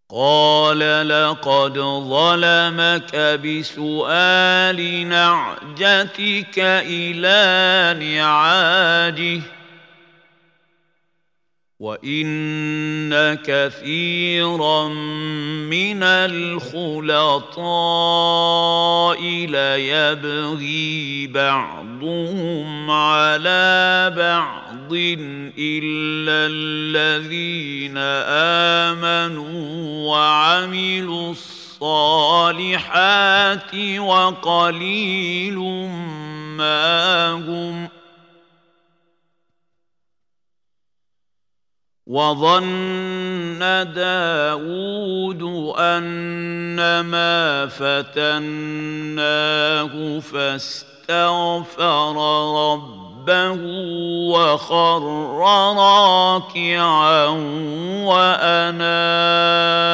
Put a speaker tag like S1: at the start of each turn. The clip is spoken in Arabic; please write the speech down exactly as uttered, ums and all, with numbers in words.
S1: قال لقد ظلمك بسؤال نعجتك إلى نعاجه وإن كثيرا من الخلطاء ليبغي بعضهم على بعض إلا الذين آمنوا وعملوا الصالحات وقليل ما هم وظن داود أنما فتناه فاستغفر ربه وخر راكعا وأناب